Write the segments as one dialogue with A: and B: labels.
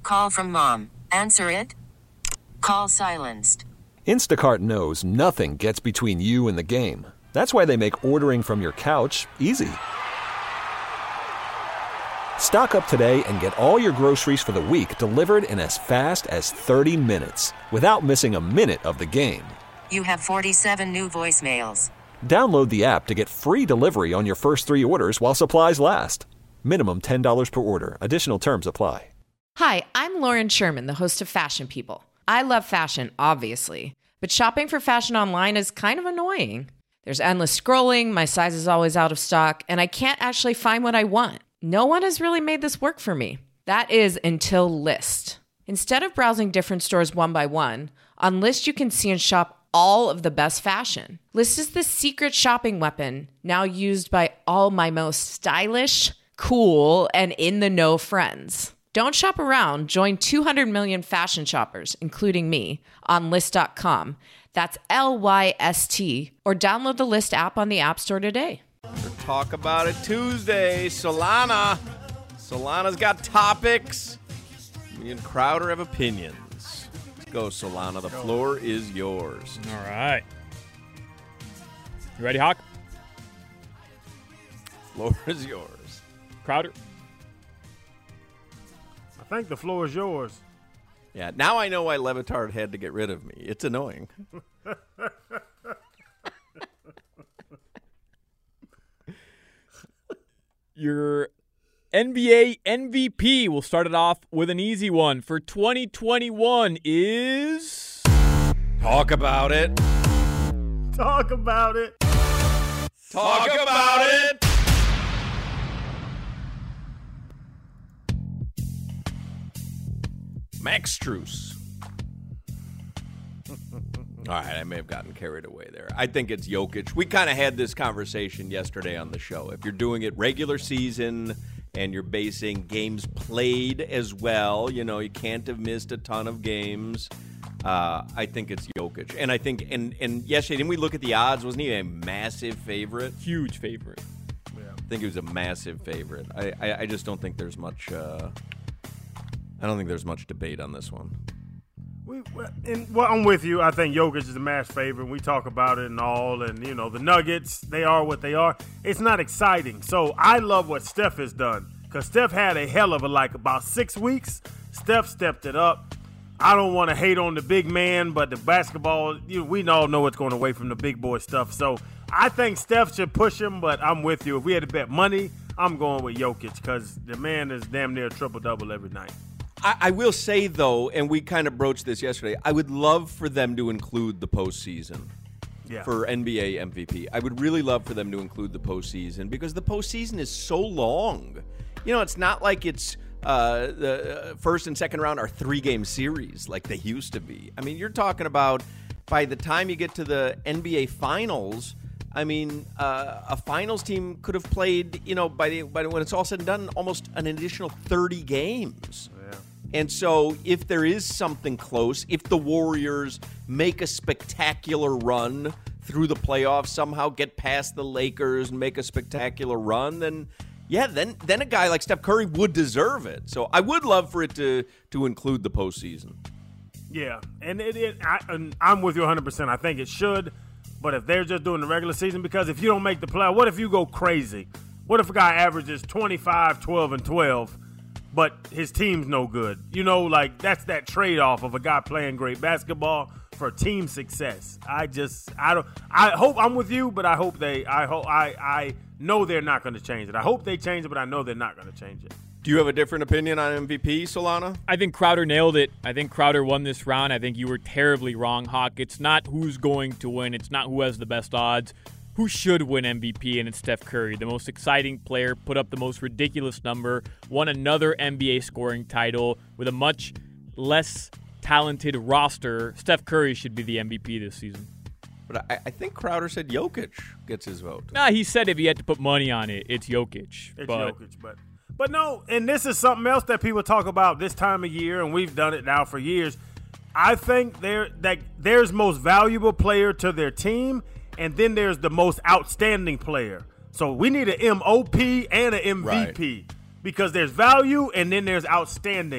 A: Call from mom. Answer it. Call silenced.
B: Instacart knows nothing gets between you and the game. That's why they make ordering from your couch easy. Stock up today and get all your groceries for the week delivered in as fast as 30 minutes without missing a minute of the game.
A: You have 47 new voicemails.
B: Download the app to get free delivery on your first 3 orders while supplies last. Minimum $10 per order. Additional terms apply.
C: Hi, I'm Lauren Sherman, the host of Fashion People. I love fashion, obviously, but shopping for fashion online is kind of annoying. There's endless scrolling, my size is always out of stock, and I can't actually find what I want. No one has really made this work for me. That is until Lyst. Instead of browsing different stores one by one, on Lyst you can see and shop all of the best fashion. Lyst is the secret shopping weapon now used by all my most stylish, cool, and in-the-know friends. Don't shop around. Join 200 million fashion shoppers, including me, on Lyst.com. That's Lyst, or download the Lyst app on the App Store today.
D: Talk About It Tuesday. Solana. Solana's got topics. Me and Crowder have opinions. Let's go, Solana. The floor is yours.
E: All right. You ready, Hawk?
D: Floor is yours.
E: Crowder?
F: I think the floor is yours.
D: Yeah, now I know why Levitard had to get rid of me. It's annoying.
E: Your NBA MVP, we'll start it off with an easy one for 2021 is...
D: Talk about it.
F: Talk about it.
D: Talk about it. Max Strus. All right, I may have gotten carried away there. I think it's Jokic. We kind of had this conversation yesterday on the show. If you're doing it regular season and you're basing games played as well, you know, you can't have missed a ton of games. I think it's Jokic. And I think, and yesterday, didn't we look at the odds? Wasn't he a massive favorite?
E: Huge favorite.
D: Yeah. I think he was a massive favorite. I just don't think there's much... I don't think there's much debate on this one.
F: I'm with you. I think Jokic is a match favorite. We talk about it and all, and, you know, the Nuggets, they are what they are. It's not exciting. So I love what Steph has done because Steph had a hell of about 6 weeks. Steph stepped it up. I don't want to hate on the big man, but the basketball, we all know it's going away from the big boy stuff. So I think Steph should push him, but I'm with you. If we had to bet money, I'm going with Jokic because the man is damn near a triple-double every night.
D: I will say, though, and we kind of broached this yesterday, I would love for them to include the postseason for NBA MVP. I would really love for them to include the postseason because the postseason is so long. You know, it's not like it's the first and second round are 3-game series like they used to be. I mean, you're talking about by the time you get to the NBA Finals, I mean, a finals team could have played, you know, by when it's all said and done, almost an additional 30 games. Yeah. And so if there is something close, if the Warriors make a spectacular run through the playoffs, somehow get past the Lakers and make a spectacular run, then a guy like Steph Curry would deserve it. So I would love for it to include the postseason.
F: Yeah, and I'm with you 100%. I think it should. But if they're just doing the regular season, because if you don't make the playoff, what if you go crazy? What if a guy averages 25, 12, and 12, but his team's no good? You know, like that's that trade-off of a guy playing great basketball for team success. I hope I'm with you, but I know they're not going to change it. I hope they change it, but I know they're not going to change it.
D: Do you have a different opinion on MVP, Solana?
E: I think Crowder nailed it. I think Crowder won this round. I think you were terribly wrong, Hawk. It's not who's going to win. It's not who has the best odds. Who should win MVP, and it's Steph Curry, the most exciting player, put up the most ridiculous number, won another NBA scoring title with a much less talented roster. Steph Curry should be the MVP this season.
D: But I think Crowder said Jokic gets his vote.
E: Nah, he said if he had to put money on it, it's Jokic.
F: But no, and this is something else that people talk about this time of year, and we've done it now for years. I think there's most valuable player to their team, and then there's the most outstanding player. So we need an MOP and an MVP because there's value and then there's outstanding.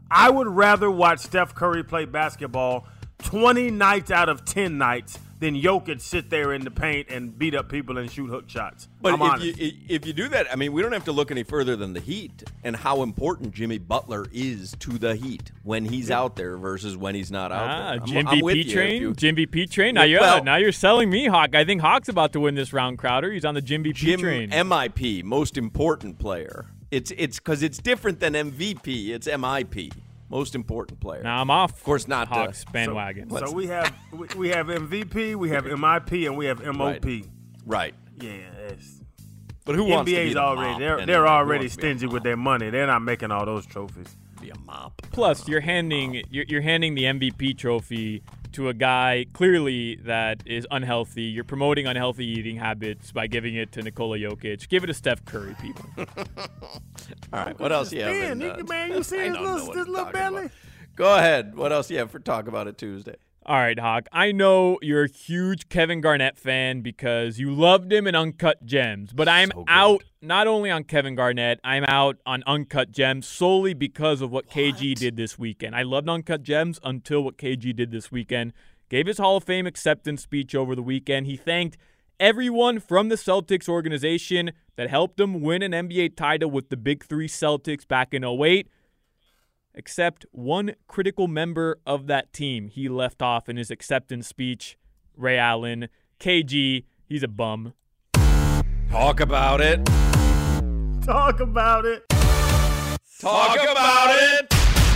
F: I would rather watch Steph Curry play basketball 20 nights out of 10 nights than Jokic sit there in the paint and beat up people and shoot hook shots.
D: But if you do that, I mean, we don't have to look any further than the Heat and how important Jimmy Butler is to the Heat when he's out there versus when he's not out there.
E: Jim VP train. Now you're selling me, Hawk. I think Hawk's about to win this round, Crowder. He's on the Jim VP train.
D: MIP, most important player. It's because it's different than MVP. It's MIP. Most important player.
E: Now I'm off.
D: Of course, not
E: Hawks bandwagon.
F: So we have MVP, we have MIP, and we have MOP.
D: Right.
F: Yeah.
D: But who wants to be the
F: already?
D: mop?
F: They're already stingy with their money. They're not making all those trophies.
D: Be a mop.
E: Plus, you're handing the MVP trophy to a guy clearly that is unhealthy. You're promoting unhealthy eating habits by giving it to Nikola Jokic. Give it to Steph Curry, people.
D: All right, what else you have?
F: Man, you see his little belly?
D: About. Go ahead. What else you have for Talk About It Tuesday?
E: All right, Hawk. I know you're a huge Kevin Garnett fan because you loved him in Uncut Gems. But I'm out not only on Kevin Garnett, I'm out on Uncut Gems solely because of what KG did this weekend. I loved Uncut Gems until what KG did this weekend. Gave his Hall of Fame acceptance speech over the weekend. He thanked everyone from the Celtics organization that helped him win an NBA title with the Big Three Celtics back in 2008. Except one critical member of that team he left off in his acceptance speech, Ray Allen. KG, he's a bum.
D: Talk about it.
F: Talk about it.
D: Talk about it.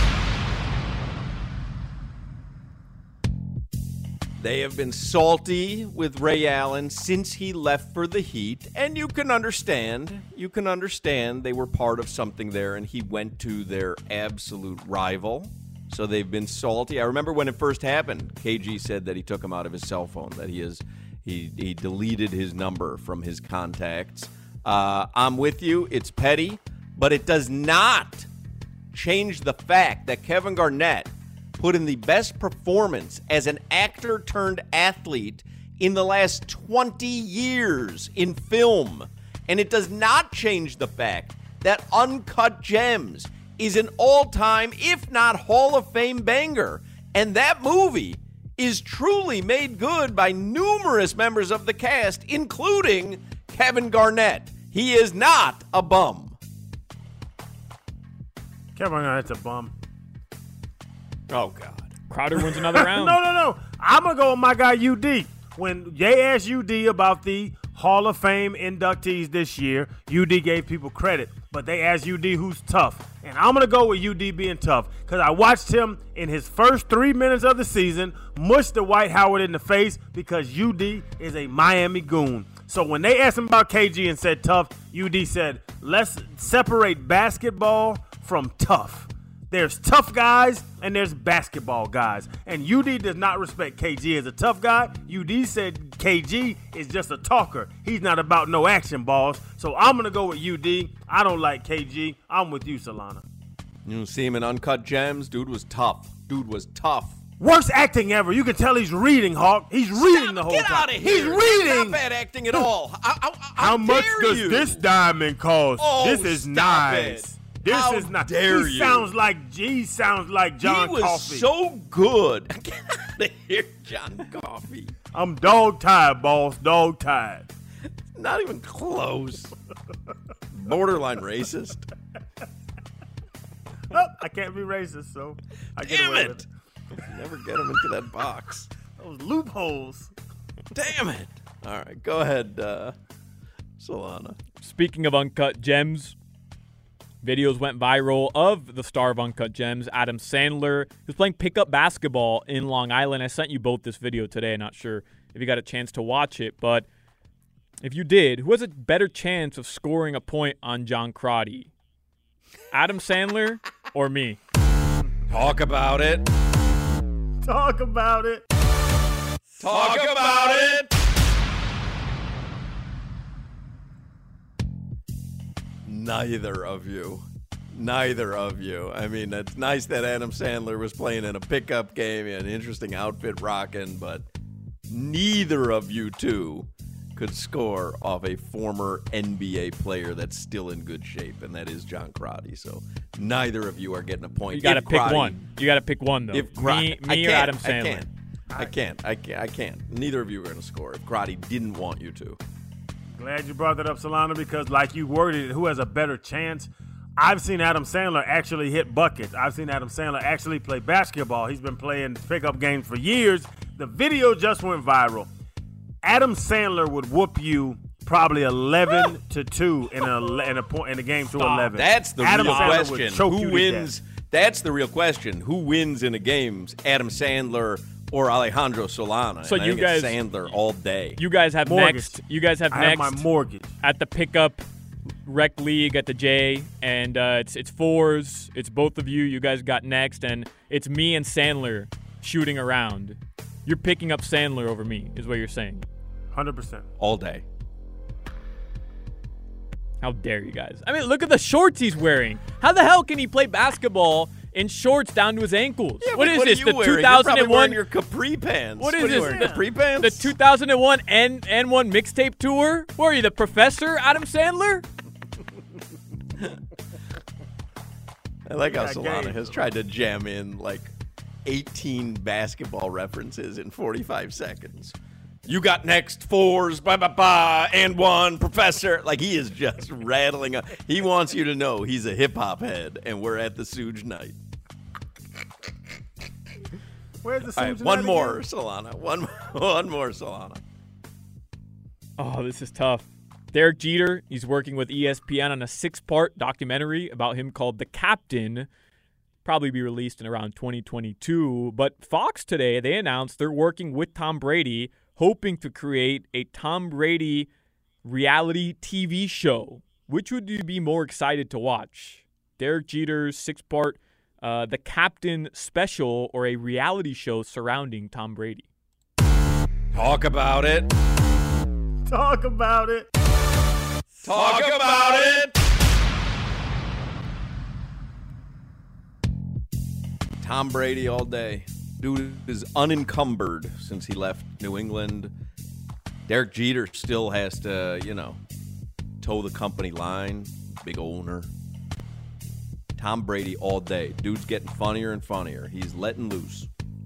D: They have been salty with Ray Allen since he left for the Heat, and you can understand they were part of something there, and he went to their absolute rival, so they've been salty. I remember when it first happened, KG said that he took him out of his cell phone, that he deleted his number from his contacts. I'm with you, it's petty, but it does not change the fact that Kevin Garnett put in the best performance as an actor turned athlete in the last 20 years in film. And it does not change the fact that Uncut Gems is an all-time, if not Hall of Fame banger. And that movie is truly made good by numerous members of the cast, including Kevin Garnett. He is not a bum.
F: Kevin Garnett's a bum.
D: Oh, God.
E: Crowder wins another round.
F: No. I'm going to go with my guy UD. When they asked UD about the Hall of Fame inductees this year, UD gave people credit. But they asked UD who's tough. And I'm going to go with UD being tough because I watched him in his first 3 minutes of the season mush the Dwight Howard in the face because UD is a Miami goon. So when they asked him about KG and said tough, UD said, let's separate basketball from tough. There's tough guys and there's basketball guys. And UD does not respect KG as a tough guy. UD said KG is just a talker. He's not about no action balls. So I'm going to go with UD. I don't like KG. I'm with you, Solana.
D: You see him in Uncut Gems? Dude was tough.
F: Worst acting ever. You can tell he's reading, Hawk. He's reading the whole time.
D: Get out of here.
F: He's reading.
D: Not bad acting at all.
F: How much does this diamond cost?
D: Oh,
F: this is nice.
D: It.
F: This is not.
D: Dare
F: he sounds like John
D: Coffey. He was so good. Get out of here, John Coffey.
F: I'm dog-tired, boss. Dog-tired.
D: Not even close. Borderline racist.
F: Oh, I can't be racist, so I get away with it.
D: Never get him into that box.
F: Those loopholes.
D: Damn it. All right, go ahead, Solana.
E: Speaking of Uncut Gems, videos went viral of the star of Uncut Gems, Adam Sandler, who's playing pickup basketball in Long Island. I sent you both this video today. I'm not sure if you got a chance to watch it, but if you did, who has a better chance of scoring a point on John Crotty? Adam Sandler or me?
D: Talk about it.
F: Talk about it.
D: Talk about it. Neither of you. I mean, it's nice that Adam Sandler was playing in a pickup game. He had an interesting outfit rocking, but neither of you two could score off a former NBA player that's still in good shape, and that is John Crotty. So neither of you are getting a point.
E: You got to pick one. You got to pick one, though.
D: If
E: me or Adam Sandler.
D: I can't. Neither of you are going to score if Crotty didn't want you to.
F: Glad you brought that up, Solana, because like you worded it, who has a better chance? I've seen Adam Sandler actually hit buckets. I've seen Adam Sandler actually play basketball. He's been playing pickup games for years. The video just went viral. Adam Sandler would whoop you probably 11-2 in a game to 11.
D: That's the
F: Adam
D: real
F: Sandler
D: question.
F: Choke
D: Who wins? That's the real question. Who wins in a game? Adam Sandler or Alejandro Solana?
E: So
D: and
E: you guys,
D: Sandler all day.
E: You guys have
F: mortgage.
E: next. You guys have
F: I
E: next.
F: have my mortgage
E: at the pickup rec league at the J, and it's fours. It's both of you. You guys got next, and it's me and Sandler shooting around. You're picking up Sandler over me, is what you're saying.
F: 100%.
D: All day.
E: How dare you guys? I mean, look at the shorts he's wearing. How the hell can he play basketball in shorts down to his ankles?
D: Yeah,
E: what is this?
D: The
E: 2001
D: your capri pants.
E: What is this?
D: Capri pants?
E: The 2001 N1 mixtape tour? What are you, the professor, Adam Sandler?
D: I like how Solana has tried to jam in like 18 basketball references in 45 seconds. You got next, fours, and one, professor. Like, he is just rattling up. He wants you to know he's a hip-hop head, and we're at the Suge night.
F: Where's the Suge night
D: one more,
F: again?
D: Solana. One more, Solana.
E: Oh, this is tough. Derek Jeter, he's working with ESPN on a 6-part documentary about him called The Captain. Probably be released in around 2022. But Fox today, they announced they're working with Tom Brady, hoping to create a Tom Brady reality TV show. Which would you be more excited to watch? Derek Jeter's 6-part The Captain special, or a reality show surrounding Tom Brady?
D: Talk about it.
F: Talk about it.
D: Talk about it. Tom Brady all day. Dude is unencumbered since he left New England. Derek Jeter still has to, toe the company line. Big owner. Tom Brady all day. Dude's getting funnier and funnier. He's letting loose.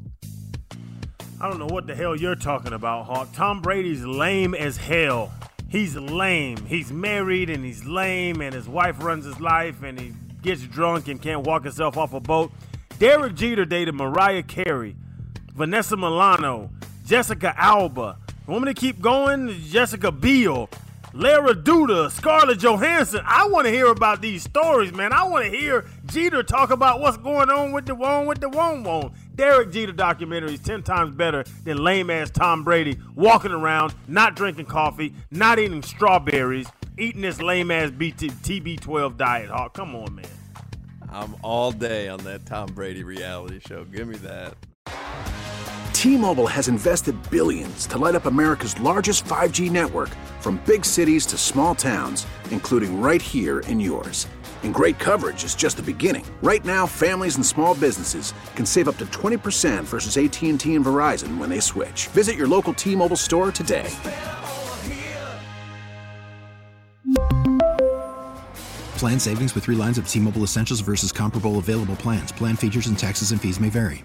F: I don't know what the hell you're talking about, Hawk. Tom Brady's lame as hell. He's lame. He's married and he's lame, and his wife runs his life, and he gets drunk and can't walk himself off a boat. Derek Jeter dated Mariah Carey, Vanessa Milano, Jessica Alba. Want me to keep going? Jessica Biel, Lara Duda, Scarlett Johansson. I want to hear about these stories, man. I want to hear Jeter talk about what's going on with the won. Derek Jeter documentary is 10 times better than lame-ass Tom Brady walking around, not drinking coffee, not eating strawberries, eating this lame-ass TB12 diet, Hawk. Come on, man.
D: I'm all day on that Tom Brady reality show. Give me that.
G: T-Mobile has invested billions to light up America's largest 5G network, from big cities to small towns, including right here in yours. And great coverage is just the beginning. Right now, families and small businesses can save up to 20% versus AT&T and Verizon when they switch. Visit your local T-Mobile store today.
H: Plan savings with 3 lines of T-Mobile Essentials versus comparable available plans. Plan features and taxes and fees may vary.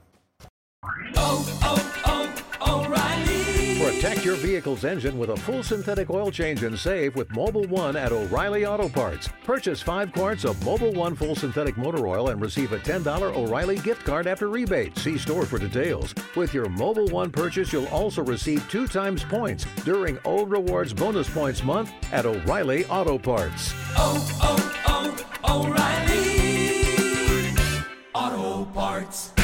I: Protect your vehicle's engine with a full synthetic oil change and save with Mobil 1 at O'Reilly Auto Parts. Purchase 5 quarts of Mobil 1 full synthetic motor oil and receive a $10 O'Reilly gift card after rebate. See store for details. With your Mobil 1 purchase, you'll also receive 2 times points during O Rewards Bonus Points Month at O'Reilly Auto Parts.
J: O'Reilly Auto Parts.